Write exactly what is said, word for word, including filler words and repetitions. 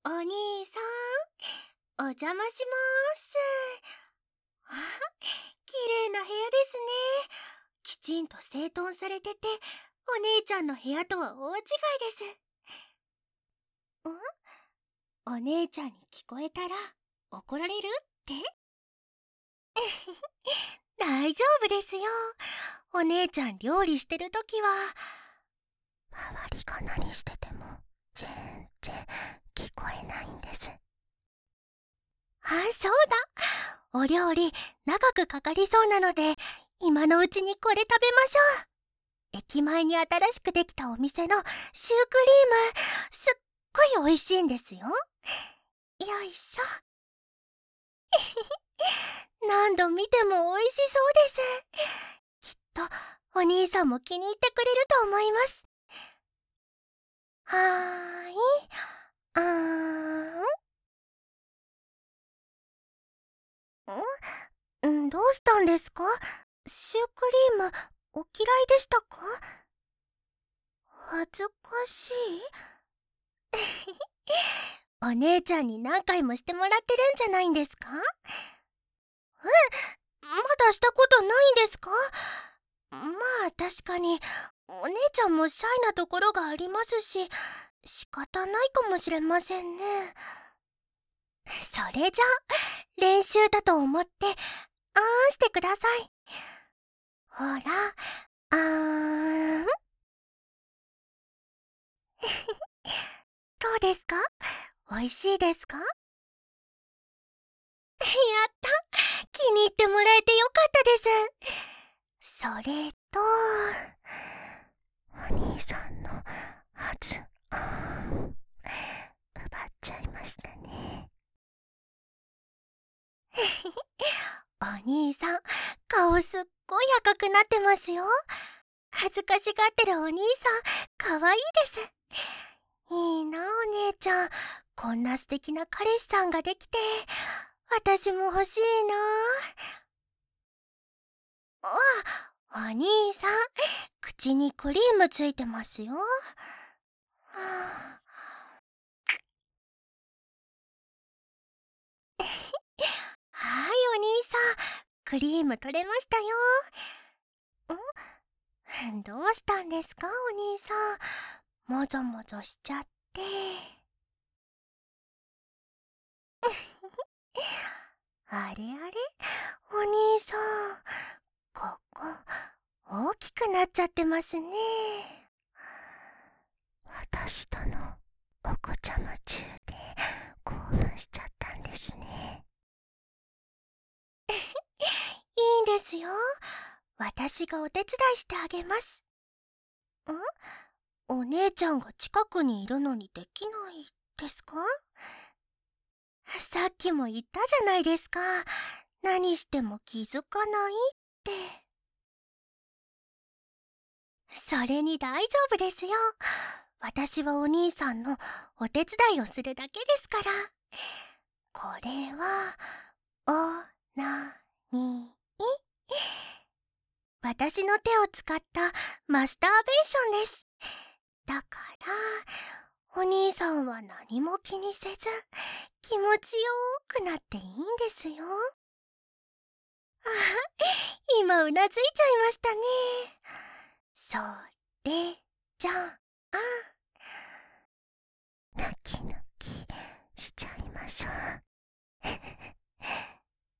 お兄さん、お邪魔します。あ、綺麗な部屋ですね。きちんと整頓されてて、お姉ちゃんの部屋とは大違いです。ん？お姉ちゃんに聞こえたら怒られるって？大丈夫ですよ。お姉ちゃん料理してるときは、周りが何してても全然聞こえないんです。あ、そうだ。お料理長くかかりそうなので、今のうちにこれ食べましょう。駅前に新しくできたお店のシュークリーム、すっごい美味しいんですよ。よいしょ。何度見ても美味しそうです。きっとお兄さんも気に入ってくれると思います。はーい。あーんんどうしたんですか？シュークリームお嫌いでしたか？恥ずかしい。お姉ちゃんに何回もしてもらってるんじゃないんですか？え、まだしたことないんですか？まあ確かにお姉ちゃんもシャイなところがありますし、仕方ないかもしれませんね。それじゃ練習だと思ってあーんしてください。ほら、あーん。どうですか？美味しいですか？やった、気に入ってもらえてよかったです。それと、お兄さんの発音奪っちゃいましたね。お兄さん、顔すっごい赤くなってますよ。恥ずかしがってるお兄さん、かわいいです。いいな、お姉ちゃん。こんな素敵な彼氏さんができて、私も欲しいな。あ、お兄さん、口にクリームついてますよ。はあ、はい、お兄さん、クリーム取れましたよ。ん？どうしたんですか、お兄さん。もぞもぞしちゃって。あれあれ、お兄さん、ここ、大きくなっちゃってますね。私とのお子ちゃま中で興奮しちゃったんですね。いいんですよ。私がお手伝いしてあげます。ん？お姉ちゃんが近くにいるのにできないですか？さっきも言ったじゃないですか。何しても気づかないって。それに大丈夫ですよ。私はお兄さんのお手伝いをするだけですから。これは、おなに。私の手を使ったマスターベーションです。だから、お兄さんは何も気にせず、気持ちよーくなっていいんですよ。あ、今うなずいちゃいましたね。それじゃあ、泣きぬ